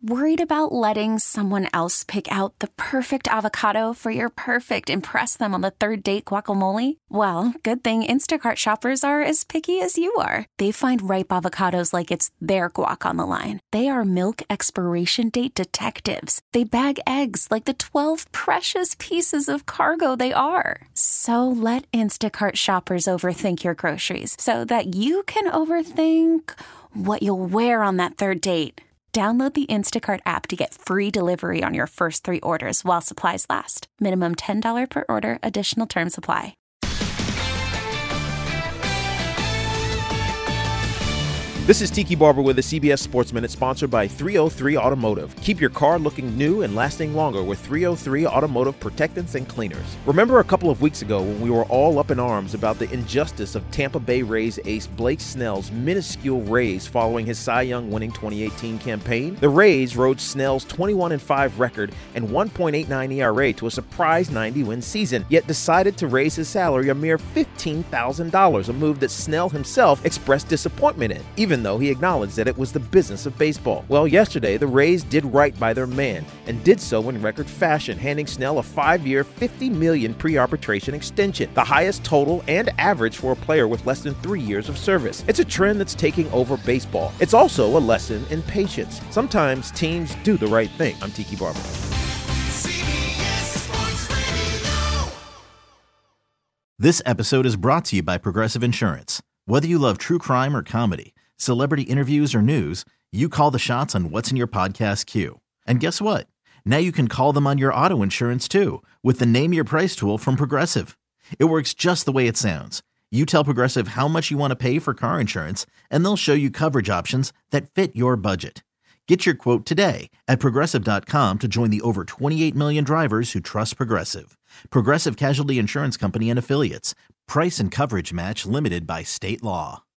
Worried about letting someone else pick out the perfect avocado for your perfect impress them on the third date guacamole? Well, good thing Instacart shoppers are as picky as you are. They find ripe avocados like it's their guac on the line. They are milk expiration date detectives. They bag eggs like the 12 precious pieces of cargo they are. So let Instacart shoppers overthink your groceries so that you can overthink what you'll wear on that third date. Download the Instacart app to get free delivery on your first 3 orders while supplies last. Minimum $10 per order. Additional terms apply. This is Tiki Barber with the CBS Sports Minute, sponsored by 303 Automotive. Keep your car looking new and lasting longer with 303 Automotive protectants and cleaners. Remember a couple of weeks ago when we were all up in arms about the injustice of Tampa Bay Rays ace Blake Snell's minuscule raise following his Cy Young winning 2018 campaign? The Rays rode Snell's 21-5 record and 1.89 ERA to a surprise 90-win season, yet decided to raise his salary a mere $15,000, a move that Snell himself expressed disappointment in, even though he acknowledged that it was the business of baseball. Well, yesterday, the Rays did right by their man, and did so in record fashion, handing Snell a 5-year, $50 million pre-arbitration extension, the highest total and average for a player with less than 3 years of service. It's a trend that's taking over baseball. It's also a lesson in patience. Sometimes teams do the right thing. I'm Tiki Barber. This episode is brought to you by Progressive Insurance. Whether you love true crime or comedy, celebrity interviews or news, you call the shots on what's in your podcast queue. And guess what? Now you can call them on your auto insurance too with the Name Your Price tool from Progressive. It works just the way it sounds. You tell Progressive how much you want to pay for car insurance, and they'll show you coverage options that fit your budget. Get your quote today at Progressive.com to join the over 28 million drivers who trust Progressive. Progressive Casualty Insurance Company and Affiliates. Price and coverage match limited by state law.